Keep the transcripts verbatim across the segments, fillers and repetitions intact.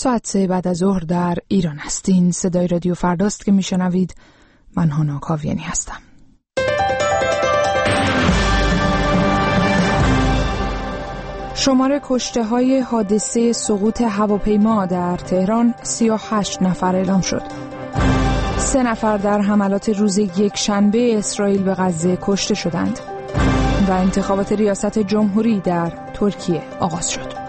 ساعت سه بعد از ظهر در ایران هستین. صدای رادیو فرداست که میشنوید. من هانا کاویانی هستم. شمار کشته های حادثه سقوط هواپیما در تهران سی و هشت نفر اعلام شد. سه نفر در حملات روز یک شنبه اسرائیل به غزه کشته شدند و انتخابات ریاست جمهوری در ترکیه آغاز شد.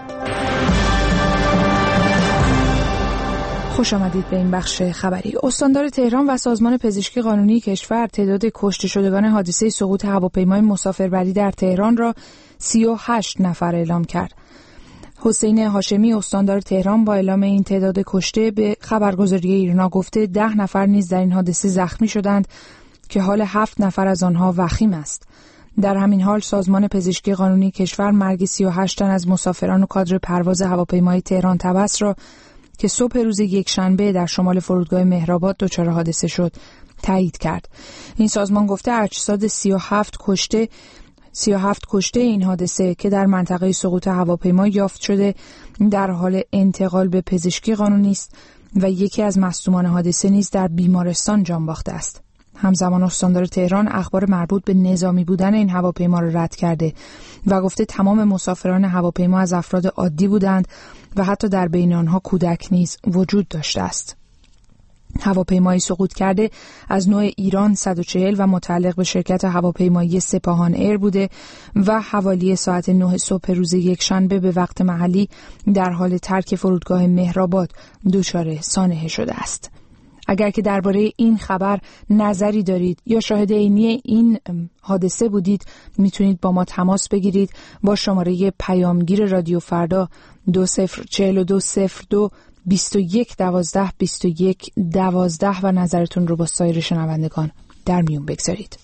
خوش آمدید به این بخش خبری. استاندار تهران و سازمان پزشکی قانونی کشور تعداد کشته شدگان حادثه سقوط هواپیمای مسافربری در تهران را سی و هشت نفر اعلام کرد. حسین هاشمی استاندار تهران با اعلام این تعداد کشته به خبرگزاری ایرنا گفته ده نفر نیز در این حادثه زخمی شدند که حال هفت نفر از آنها وخیم است. در همین حال سازمان پزشکی قانونی کشور مرگ سی و هشت تن از مسافران و کادر پرواز هواپیمای تهران طبس را که صبح روز یک شنبه در شمال فرودگاه مهرآباد دچار حادثه شد تایید کرد. این سازمان گفته اجساد سی و هفت کشته سی و هفت کشته این حادثه که در منطقه سقوط هواپیما یافت شده در حال انتقال به پزشکی قانونی است و یکی از مصدومان حادثه نیز در بیمارستان جان باخته است. همزمان استاندار تهران اخبار مربوط به نظامی بودن این هواپیما را رد کرده و گفته تمام مسافران هواپیما از افراد عادی بودند و حتی در بین آنها کودک نیز وجود داشته است. هواپیمایی سقوط کرده از نوع ایران صد و چهل و متعلق به شرکت هواپیمایی سپاهان ایر بوده و حوالی ساعت نه صبح روز یکشنبه به وقت محلی در حال ترک فرودگاه مهرآباد دچار سانحه شده است. اگر که درباره این خبر نظری دارید یا شاهد عینی این حادثه بودید میتونید با ما تماس بگیرید با شماره پیامگیر رادیو فردا دو صفر چهل دو صفر دو بیست و یک دوازده بیست و یک دوازده و نظرتون رو با سایر شنوندگان در میون بگذارید.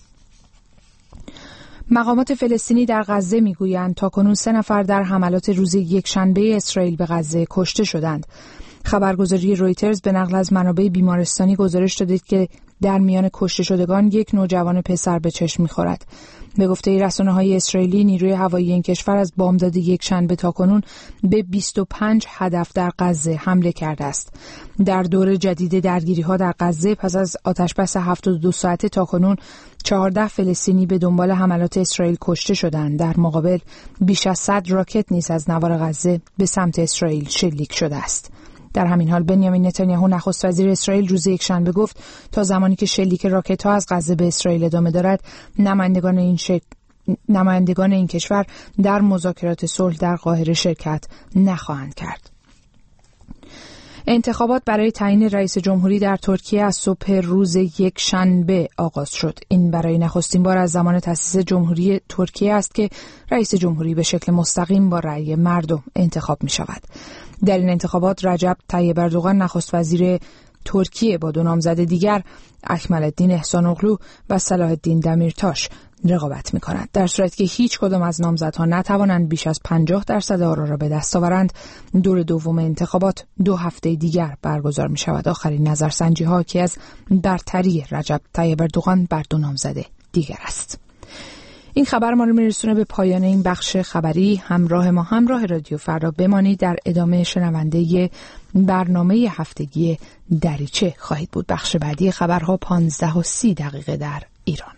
مقامات فلسطینی در غزه میگویند تاکنون سه نفر در حملات روز یک شنبه اسرائیل به غزه کشته شدند. خبرگزاری رویترز به نقل از منابع بیمارستانی گزارش داده که در میان کشته شدگان یک نوجوان پسر به چشم می‌خورد. به گفته رسانه‌های اسرائیلی نیروی هوایی این کشور از بامداد یک شنبه تاکنون به بیست و پنج هدف در غزه حمله کرده است. در دور جدید درگیری‌ها در غزه پس از آتشبس هفتاد و دو ساعته تاکنون چهارده فلسطینی به دنبال حملات اسرائیل کشته شدند. در مقابل بیش از صد راکت نیز از نوار غزه به سمت اسرائیل شلیک شده است. در همین حال بنیامین نتانیاهو نخست وزیر اسرائیل روز یکشنبه گفت تا زمانی که شلیک راکت‌ها از غزه به اسرائیل ادامه دارد نمایندگان این شک... نمایندگان این کشور در مذاکرات صلح در قاهره شرکت نخواهند کرد. انتخابات برای تعیین رئیس جمهوری در ترکیه از صبح روز یک شنبه آغاز شد. این برای نخستین بار از زمان تأسیس جمهوری ترکیه است که رئیس جمهوری به شکل مستقیم با رأی مردم انتخاب می شود. در این انتخابات رجب طیب اردوغان نخست وزیر ترکیه با دو نامزد دیگر اکمل الدین احسان اغلو و صلاح الدین دمیرتاش رقابت می کند. در صورتی که هیچ کدام از نامزدها نتوانند بیش از پنجاه درصد آرا را به دست آورند، دور دوم انتخابات دو هفته دیگر برگزار می شود. آخرین نظرسنجی ها که از برتری رجب طیب اردوغان بر دو نامزد دیگر است. این خبر ما رو میرسونه به پایان این بخش خبری. همراه ما همراه رادیو فردا بمانید. در ادامه شنونده برنامه هفتگی دریچه خواهید بود. بخش بعدی خبرها پانزده و سی دقیقه در ایران.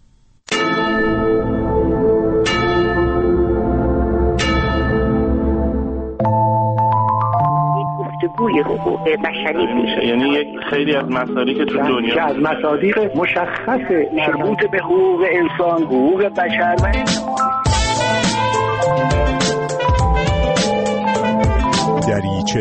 گفتگوی حقوق بشری میشه، یعنی یک خیلی از مصادیق تو دنیا که از مصادیق مشخص مربوط به حقوق انسان، حقوق بشر و دریچه.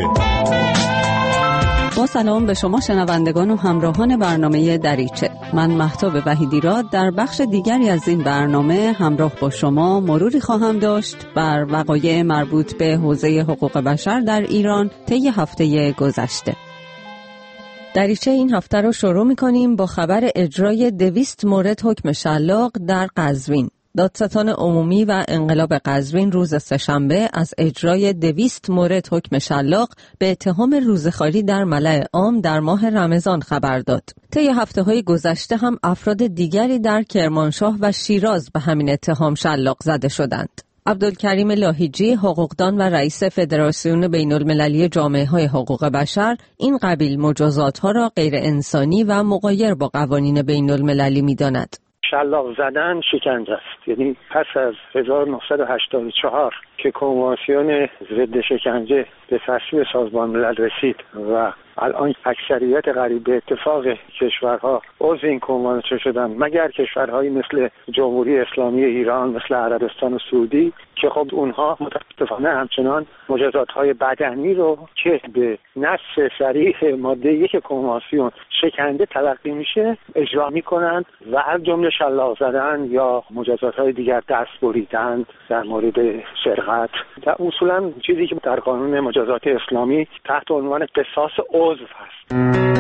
با سلام به شما شنوندگان و همراهان برنامه دریچه. من مهتاب وحیدیراد در بخش دیگری از این برنامه همراه با شما مروری خواهم داشت بر وقایع مربوط به حوزه حقوق بشر در ایران طی هفته گذشته. دریچه این هفته رو شروع می‌کنیم با خبر اجرای دویست مورد حکم شلاق در قزوین. دادستان عمومی و انقلاب قزوین روز سه‌شنبه از اجرای دویست مورد حکم شلاق به اتهام روزخواری در ملأ عام در ماه رمضان خبر داد. طی هفته‌های گذشته هم افراد دیگری در کرمانشاه و شیراز به همین اتهام شلاق زده شدند. عبدالکریم لاهیجی، حقوقدان و رئیس فدراسیون بین المللی جامعه های حقوق بشر، این قبیل مجازات ها را غیر انسانی و مغایر با قوانین بین المللی می داند. شلاق زدن شکنجه است. یعنی پس از هزار و نهصد و هشتاد و چهار که کنوانسیون ضد شکنجه به تصویب سازمان ملل رسید و الان اکثریت قریب به اتفاق کشورها عضو این کنوانسیون شدن، مگر کشورهایی مثل جمهوری اسلامی ایران، مثل عربستان و سعودی که خب اونها متاسفانه همچنان مجازات‌های بدنی رو که به نص صریح ماده یک کنوانسیون شکنجه تلقی میشه اجرا میکنند و از جمله شلاق زدن یا مجازات‌های دیگر، دست بریدن در مورد سرقت. در اصولا چیزی که در قانون مجازات اسلامی تحت عنوان قصاص عضو هست.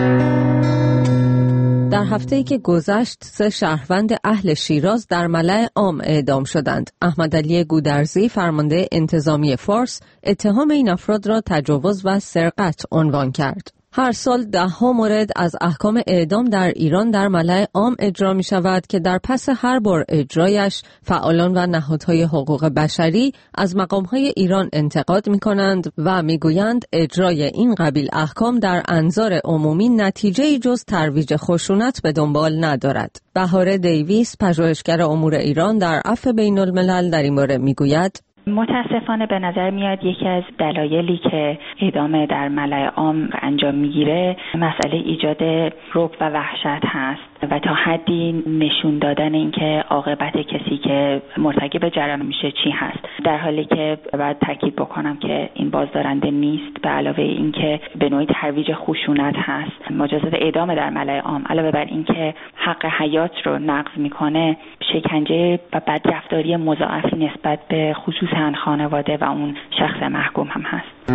در هفته‌ای که گذشت سه شهروند اهل شیراز در ملأ عام اعدام شدند. احمدعلی گودرزی، فرمانده انتظامی فارس، اتهام این افراد را تجاوز و سرقت عنوان کرد. هر سال ده ها مورد از احکام اعدام در ایران در ملأ عام اجرا می شود که در پس هر بار اجرایش فعالان و نهادهای حقوق بشری از مقامهای ایران انتقاد می کنند و می گویند اجرای این قبیل احکام در انظار عمومی نتیجه‌ای جز ترویج خشونت به دنبال ندارد. بهاره دیویس، پژوهشگر امور ایران در عفو بین الملل، در این باره می گوید: متاسفانه به نظر میاد یکی از دلایلی که اعدام در ملأ عام انجام میگیره مسئله ایجاد رعب و وحشت هست و تا حدی نشون دادن اینکه عاقبت کسی که مرتکب جرم میشه چی هست، در حالی که باید تاکید بکنم که این بازدارنده نیست. به علاوه اینکه به نوعی ترویج خشونت هست، مجازات اعدام در ملأ عام علاوه بر اینکه حق حیات رو نقض میکنه، شکنجه و بدرفتاری مضاعفی نسبت به خصوصا خانواده و اون شخص محکوم هم هست.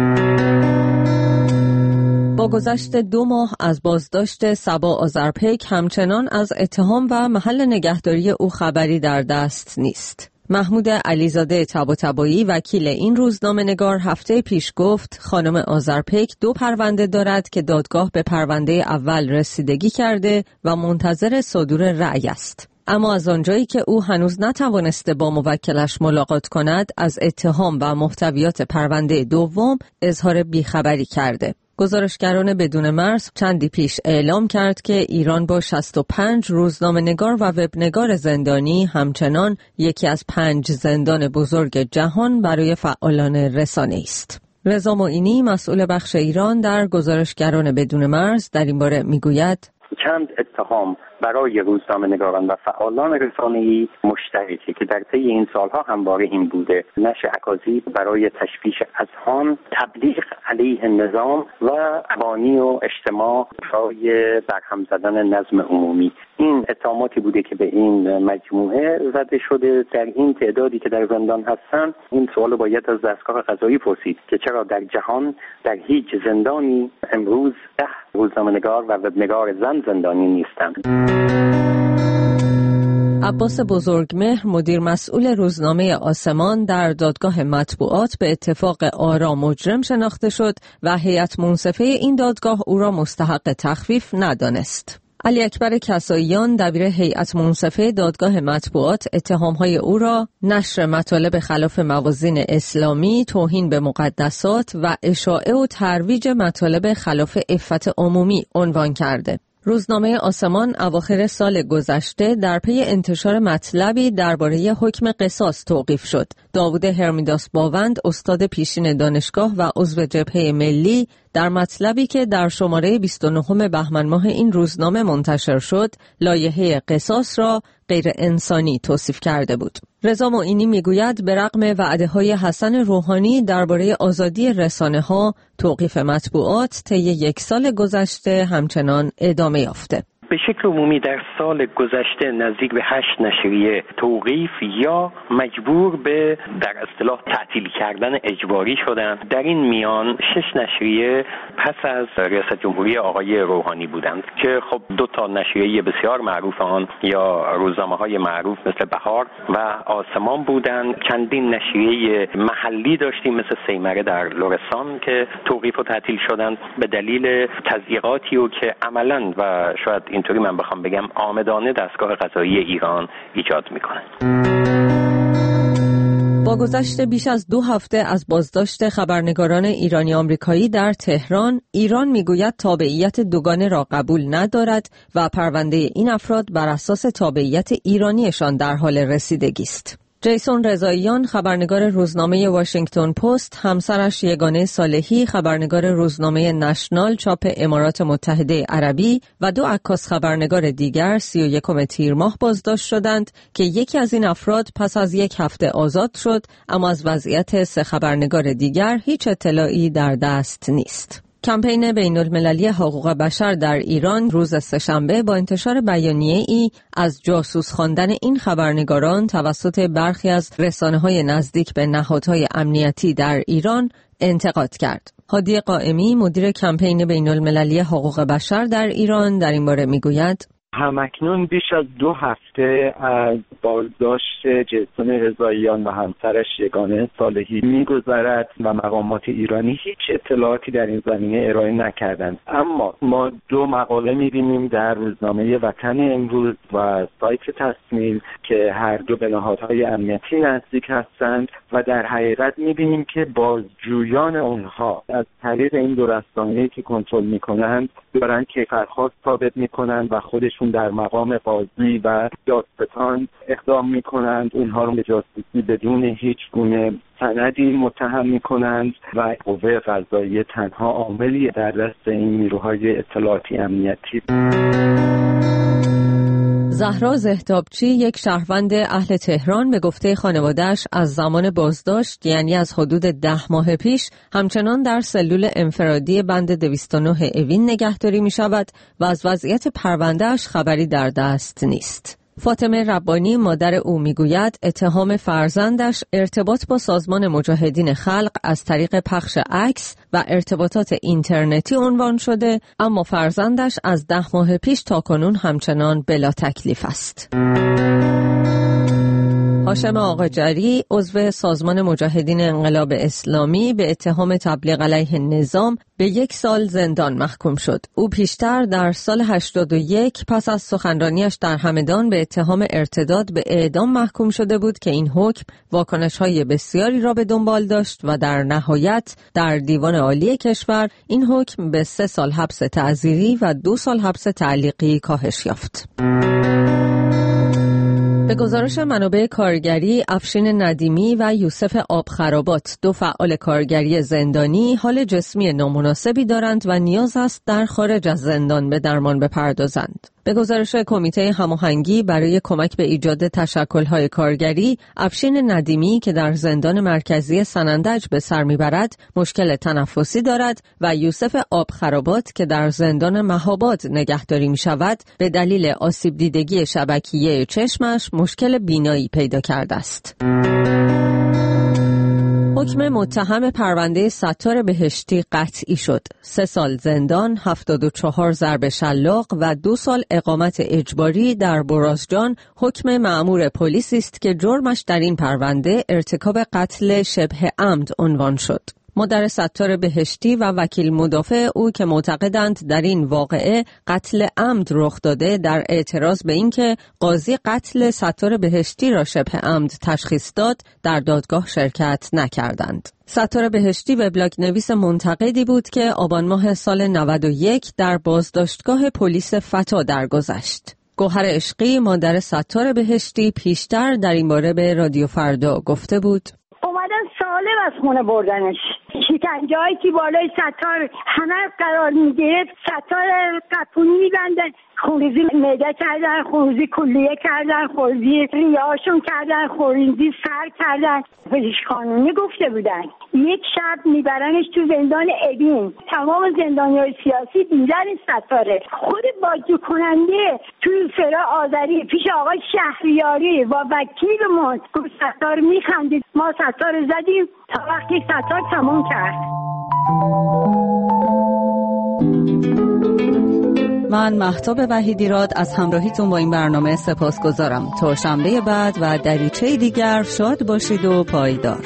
با گذشت دو ماه از بازداشت صبا آذرپیک همچنان از اتهام و محل نگهداری او خبری در دست نیست. محمود علیزاده طباطبایی، وکیل این روزنامه‌نگار، هفته پیش گفت خانم آذرپیک دو پرونده دارد که دادگاه به پرونده اول رسیدگی کرده و منتظر صدور رأی است. اما از آنجایی که او هنوز نتوانسته با موکلش ملاقات کند، از اتهام و محتویات پرونده دوم اظهار بیخبری کرده. گزارشگران بدون مرز چندی پیش اعلام کرد که ایران با شصت و پنج روزنامه‌نگار و وبنگار زندانی همچنان یکی از پنج زندان بزرگ جهان برای فعالان رسانه است. رضا معینی، مسئول بخش ایران در گزارشگران بدون مرز، در این باره میگوید: چند اتهام برای روزنامه‌نگاران و فعالان رسانه‌ای مشترکه که در طی این سالها همواره این بوده: نشر اکاذیب برای تشویش اذهان، تبلیغ علیه نظام و ابانی و اجتماع برای برهم زدن نظم عمومی. این اتهاماتی بوده که به این مجموعه زده شده. در این تعدادی که در زندان هستن، این سوال باید از دستگاه قضایی پرسید که چرا در جهان در هیچ زندانی امروز ده روزنامه‌نگار و وبنگار زن زندانی نیستند. عباس بزرگمهر، مدیر مسئول روزنامه آسمان، در دادگاه مطبوعات به اتفاق آرا مجرم شناخته شد و هیئت منصفه این دادگاه او را مستحق تخفیف ندانست. علی اکبر کساییان، دبیر هیئت منصفه دادگاه مطبوعات، اتهامهای او را نشر مطالب خلاف موازین اسلامی، توهین به مقدسات و اشاعه و ترویج مطالب خلاف عفت عمومی عنوان کرده. روزنامه آسمان اواخر سال گذشته در پی انتشار مطلبی درباره حکم قصاص توقیف شد. داوود هرمیداس باوند، استاد پیشین دانشگاه و عضو جبهه ملی، در مطلبی که در شماره بیست و نه بهمن ماه این روزنامه منتشر شد، لایحه قصاص را غیر انسانی توصیف کرده بود. رضا معینی میگوید به رغم وعده‌های حسن روحانی درباره آزادی رسانه‌ها، توقیف مطبوعات طی یک سال گذشته همچنان ادامه یافته. به شکل عمومی در سال گذشته نزدیک به هشت نشریه توقیف یا مجبور به در اصطلاح تعطیل کردن اجباری شدند. در این میان شش نشریه پس از ریاست جمهوری آقای روحانی بودند که خب دو تا نشریه بسیار معروف آن یا روزنامه‌های معروف مثل بهار و آسمان بودند. چندین نشریه محلی داشتیم مثل سیمره در لرستان که توقیف و تعطیل شدند به دلیل تضییقاتی و که عملاً و شاید اینطوری من بخوام بگم آمدانه دستگاه قضایی ایران ایجاد میکنه. با گذشت بیش از دو هفته از بازداشت خبرنگاران ایرانی آمریکایی در تهران، ایران میگوید تابعیت دوگانه را قبول ندارد و پرونده این افراد بر اساس تابعیت ایرانیشان در حال رسیدگی است. جیسون رضاییان خبرنگار روزنامه واشنگتن پست، همسرش یگانه صالحی خبرنگار روزنامه نشنال چاپ امارات متحده عربی و دو عکاس خبرنگار دیگر سی و یکم تیر ماه بازداشت شدند که یکی از این افراد پس از یک هفته آزاد شد، اما از وضعیت سه خبرنگار دیگر هیچ اطلاعی در دست نیست. کمپین بین المللی حقوق بشر در ایران روز سه‌شنبه با انتشار بیانیه‌ای از جاسوس خواندن این خبرنگاران توسط برخی از رسانه‌های نزدیک به نهادهای امنیتی در ایران انتقاد کرد. هادی قائمی مدیر کمپین بین المللی حقوق بشر در ایران در این باره میگوید: همکنون بیش از دو هفته از بازداشت جیسون رضاییان و همسرش یگانه صالحی می‌گذرد و مقامات ایرانی هیچ اطلاعاتی در این زمینه ارائه نکردند. اما ما دو مقاله می‌بینیم در روزنامه وطن امروز و سایت تصمیم که هر دو به نهادهای امنیتی نزدیک هستند و در حقیقت می‌بینیم که بازجویان اونها از طریق این دو رسانه‌ای که کنترل می‌کنند دارن کیفرخواست ثابت می‌کنند و خودشون در مقام قاضی و دادستان اقدام می‌کنند، اونها رو به جاسوسی بدون هیچ گونه سندی متهم می‌کنند و قوه قضاییه تنها عاملی در دست این نیروهای اطلاعاتی امنیتی. زهرا زهتابچی، یک شهروند اهل تهران، به گفته خانواده‌اش از زمان بازداشت، یعنی از حدود ده ماه پیش، همچنان در سلول انفرادی بند دویست و نه اوین نگهداری می شود و از وضعیت پرونده‌اش خبری در دست نیست. فاطمه ربانی مادر او میگوید اتهام فرزندش ارتباط با سازمان مجاهدین خلق از طریق پخش عکس و ارتباطات اینترنتی عنوان شده، اما فرزندش از ده ماه پیش تا کنون همچنان بلا تکلیف است. هاشم آقاجری، عضو سازمان مجاهدین انقلاب اسلامی، به اتهام تبلیغ علیه نظام به یک سال زندان محکوم شد. او پیشتر در سال هشتاد و یک پس از سخنرانیش در همدان به اتهام ارتداد به اعدام محکوم شده بود که این حکم واکنش‌های بسیاری را به دنبال داشت و در نهایت در دیوان عالی کشور این حکم به سه سال حبس تعزیری و دو سال حبس تعلیقی کاهش یافت. به گزارش منابع کارگری، افشین ندیمی و یوسف آبخرابات، دو فعال کارگری زندانی، حال جسمی نامناسبی دارند و نیاز است در خارج از زندان به درمان بپردازند. به گزارش کمیته هماهنگی برای کمک به ایجاد تشکل‌های کارگری، افشین ندیمی که در زندان مرکزی سنندج به سر میبرد مشکل تنفسی دارد و یوسف آبخرابات که در زندان مهاباد نگهداری می شود به دلیل آسیب دیدگی شبکیه چشمش مشکل بینایی پیدا کرده است. حکم متهم پرونده ستار بهشتی قطعی شد. سه سال زندان، هفتاد و چهار ضرب شلاق و دو سال اقامت اجباری در برازجان حکم مأمور پلیسی است که جرمش در این پرونده ارتکاب قتل شبه عمد عنوان شد. مادر ستار بهشتی و وکیل مدافع او که معتقدند در این واقعه قتل عمد رخ داده، در اعتراض به اینکه قاضی قتل ستار بهشتی را شبه عمد تشخیص داد، در دادگاه شرکت نکردند. ستار بهشتی وبلاگ نویس منتقدی بود که آبان ماه سال نود و یک در بازداشتگاه پلیس فتا درگذشت. گوهر عشقی، مادر ستار بهشتی، پیشتر در این باره به رادیو فردا گفته بود: اومدن سالم از خونه بردنش، شکنجه‌هایی که بالای ستار همه قرار میگرفت، ستار قپونی میبندن، خونریزی معده کردن، خونریزی کلیه کردن، خونریزی ریه‌هاشون کردن، خونریزی سر کردن. پزشک قانونی گفته بودن یک شب میبرنش تو زندان اوین. تمام زندانیای سیاسی دیدن این ستاره. خود بازجو کننده توی فرا آذری پیش آقای شهریاری و وکیلمون گفت ستار میخندید، ما ستار زدیم تا وقتی ستار تمام کرد. من مهتاب وحیدیراد از همراهیتون با این برنامه سپاسگزارم. تا شنبه بعد و دریچه دیگر شاد باشید و پایدار.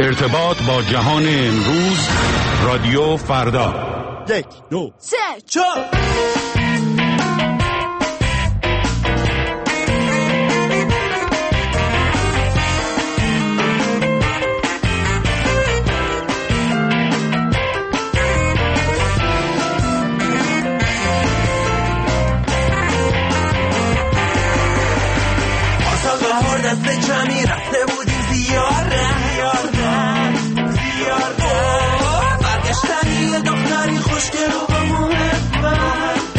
ارتباط با جهان امروز، رادیو فردا. یک دو سه چهار. دست جمعی رفته بودیم زیاره زیاره برگشتن یه دختری خوشگل و با محبت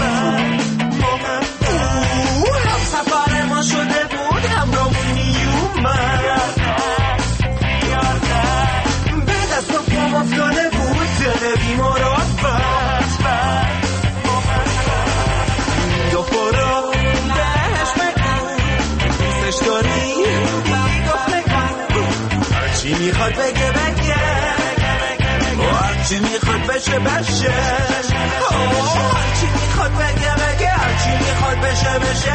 هم سفر ما شده بود همراهمون میومد به دست و پام افتاده بود دل بیمارات دو فرو بهش بگو دوستش داری چی میخواد بگه بگه هرچی میخواد بشه بشه هرچی میخواد بگه بگه هرچی میخواد بشه بشه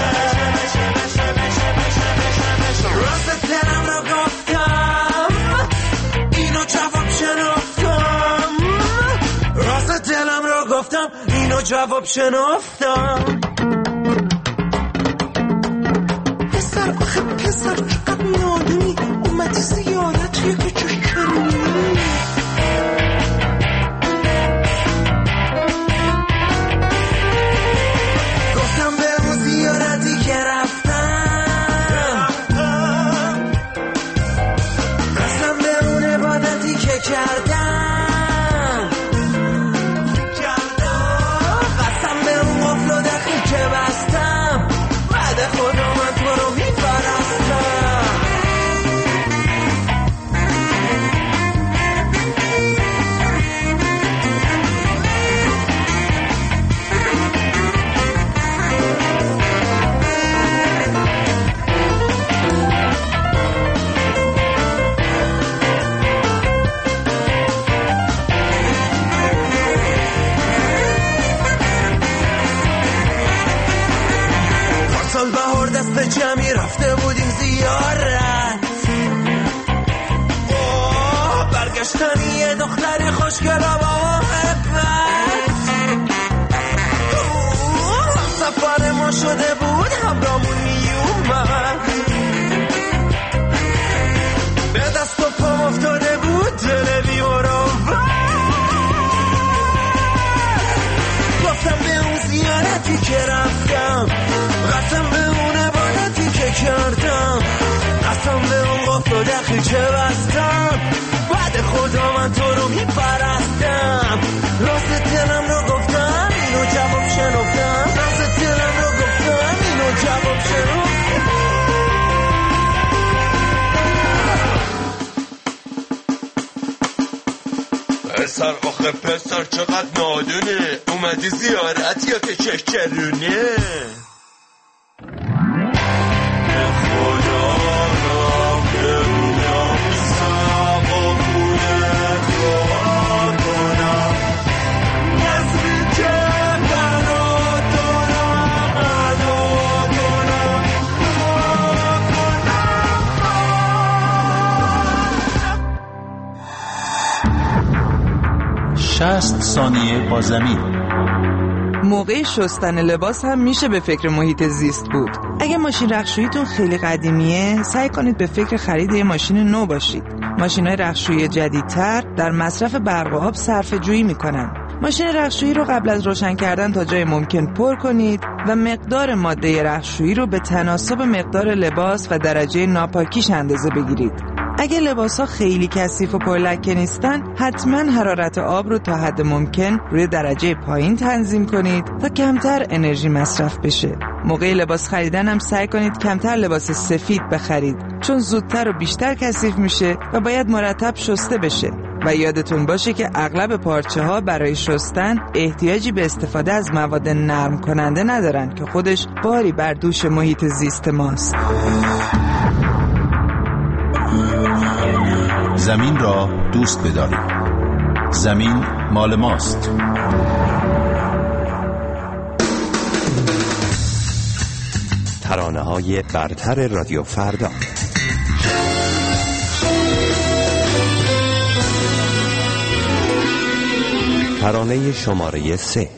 راست دلم رو گفتم اینو جواب شنفتم راست دلم رو گفتم اینو جواب شنفتم پسر آخه پسر چقدر نادونی اومدی زیارت یکی چشکنی گفتم به اون زیارتی که رفتم قسم به اون عبادتی که کردم قسم به اون قفل و دخلی که بستم بعد خدا من تو رو میپرستم سال بهار دست جمعی رفته بودیم زیارت اوه برگشتن یه دختری خوشگل و با محبت هم سفر ما شده بود همراهمون میومد به دست و پام افتاده بود دل بیمارم گفتم به اون زیارتی که رفتم قسم به اون عبادتی که کردم قسم به اون قفل و دخلی که بستم بعد خدا من تو رو میپرستم راست دلم رو گفتم اینو جواب شنفتم راست دلم رو گفتم اینو جواب شنفتم پسر آخه پسر چقدر نادونه اومدی زیارت یا که چشچرونه خدا را بمونم سبا بونه دعا کنم نزدی که برا دارم ادا کنم دعا کنم شصت ثانیه با زمین. موقع شستن لباس هم میشه به فکر محیط زیست بود. اگه ماشین رختشوییتون خیلی قدیمیه سعی کنید به فکر خرید یه ماشین نو باشید. ماشین‌های رختشویی جدیدتر در مصرف برق و آب صرفه‌جویی میکنن. ماشین رختشویی رو قبل از روشن کردن تا جای ممکن پر کنید و مقدار ماده رختشویی رو به تناسب مقدار لباس و درجه ناپاکیش اندازه بگیرید. اگه لباس‌ها خیلی کثیف و پرلکه نیستن حتما حرارت آب رو تا حد ممکن روی درجه پایین تنظیم کنید تا کمتر انرژی مصرف بشه. موقع لباس خریدن هم سعی کنید کمتر لباس سفید بخرید چون زودتر و بیشتر کثیف میشه و باید مرتب شسته بشه. و یادتون باشه که اغلب پارچه ها برای شستن احتیاجی به استفاده از مواد نرم کننده ندارن که خودش باری بر دوش محیط زیست ماست. زمین را دوست بدارید. زمین مال ماست. ترانه‌های برتر رادیو فردا. ترانه شماره سه.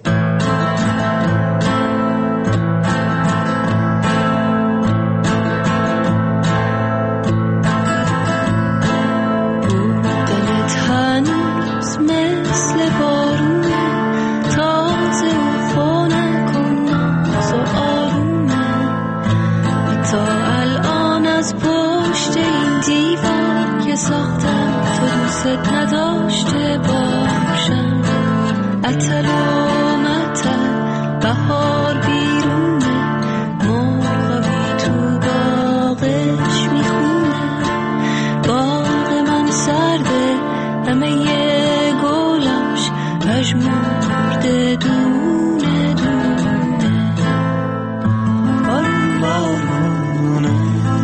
نداشته باشم اتل و متل بهار بیرونه مرغی تو باغش میخونه باغ من سرده همه یه گلاش پژمرده دونه دونه بارون بارونه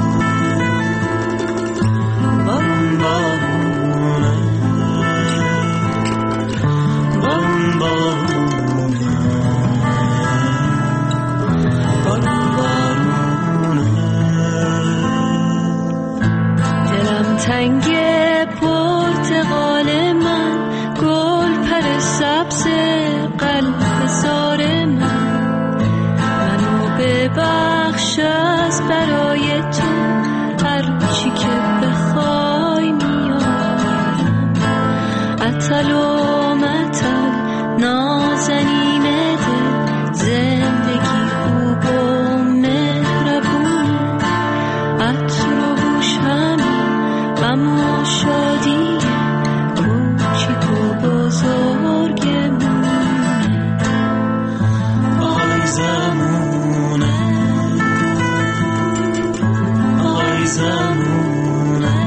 بارون بارونه تنگ پرتقال من گل پر سبز قلب زار من منو ببخش از برای تو هر چی که بخوای میارم اتل و متل نازنین دل زندگی خوب و مهربونه عطر و بوش همین غم و شادی کوچیک و بزرگمونه آی زمونه آی زمونه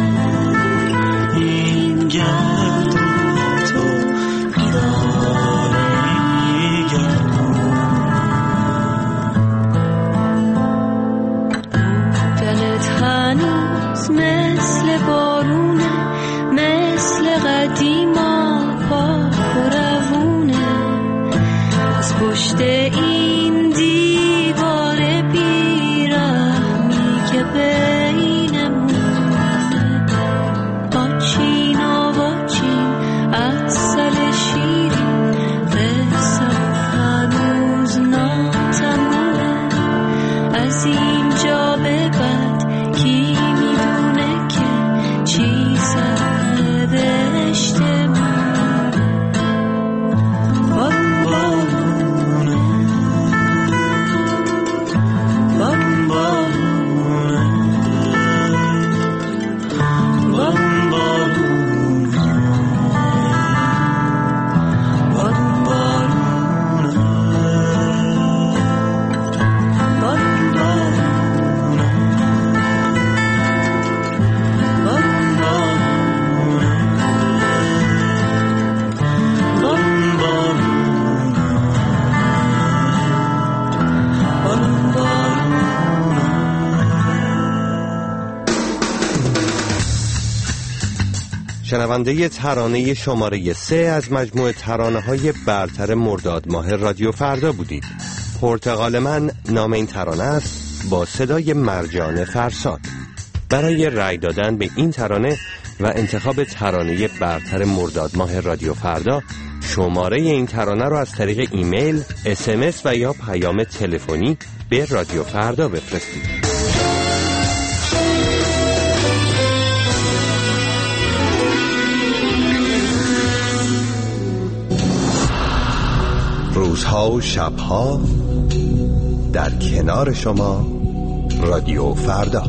این گرد تو بیداری گردون دلت هنوز مثل بارونه مثل قدیما پاک و روونه از پشت این دیوار بیرحمی که بینمونه آچین و واچین عسل شیرین قصه هنوز ناتمونه از اینجا به بعد کی میدونه که چی سرنوشته مونه بارون بارونه بارون بارونه بارون بارونه بارون بارونه بارون بارونه شنونده ترانه شماره سه از مجموعه ترانه‌های برتر مرداد ماه رادیو فردا بودید. پرتقال من نام این ترانه است با صدای مرجان فرساد. برای رأی دادن به این ترانه و انتخاب ترانه برتر مرداد ماه رادیو فردا شماره این ترانه رو از طریق ایمیل، اس ام اس و یا پیام تلفنی به رادیو فردا بفرستید. روزها و شبها در کنار شما رادیو فردا.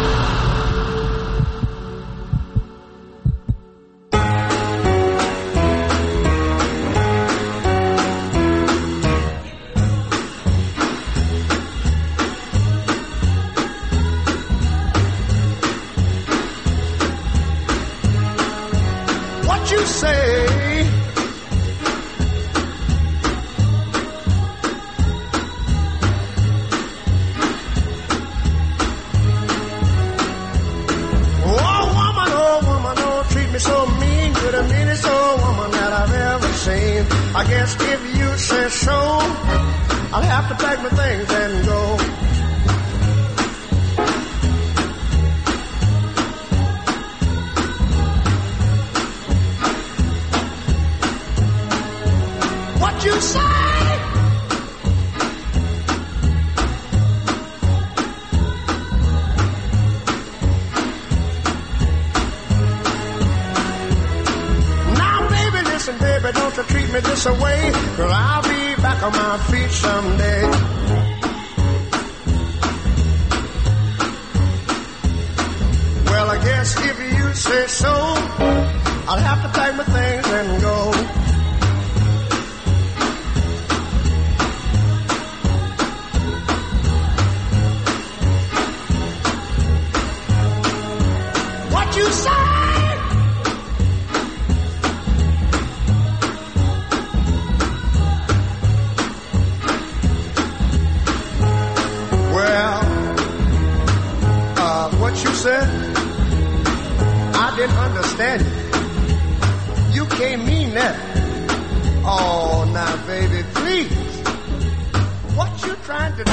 What you say? I guess if you say so, I'll have to pack my things and go. me this away, 'cause I'll be back on my feet someday. Well, I guess if you say so, I'll have to pack my things and go. What you say? Well, uh, what you said? I didn't understand you. You can't mean that. Oh, now, baby, please. What you trying to do?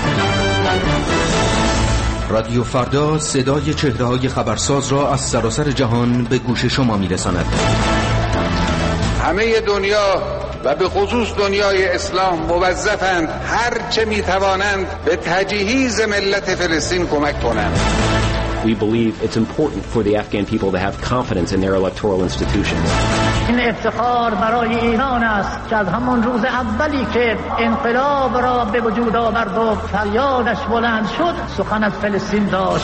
رادیو فردا صدای چهره‌های خبرساز را از سراسر جهان به گوش شما می‌رساند. همه دنیا و به خصوص دنیای اسلام موظفند هر چه می‌توانند به تجهیز ملت فلسطین کمک کنند. We believe it's important for the Afghan people to have confidence in their electoral institutions. این افتخار برای ایران است که از همون روز اولی که انقلاب را به وجود آورد و فریادش بلند شد سخن از فلسطین داشت.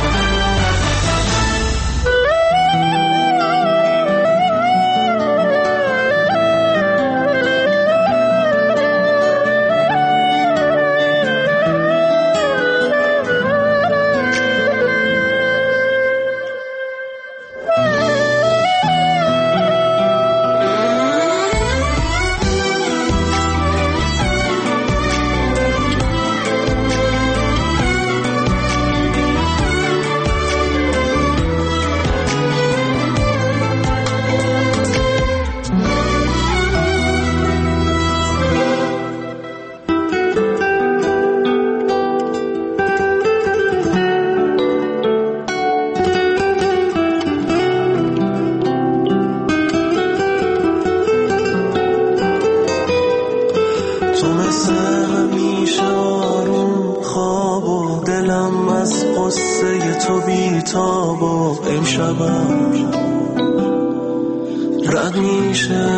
رد میشه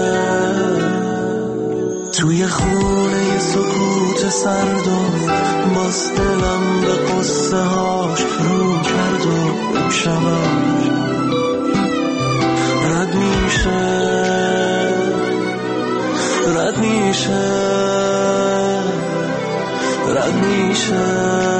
توی خونه سکوت سرد و باز دلم به قصه هاش رو کرد و امشبم رد میشه رد میشه رد میشه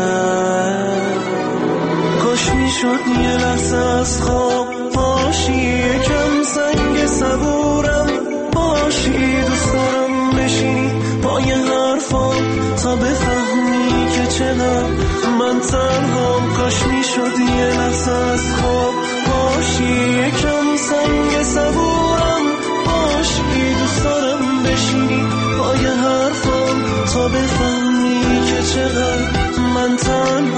کاش میشد یه لحظه از خواب باشی یکم سنگ صبورم باشی دوست دارم بشینی پای حرفام تا بفهمی که چقدر من تنهام کاش میشد یه لحظه از خواب باشی یکم سنگ صبورم باشی دوست دارم بشینی پای حرفام تا بفهمی که چقدر من تنهام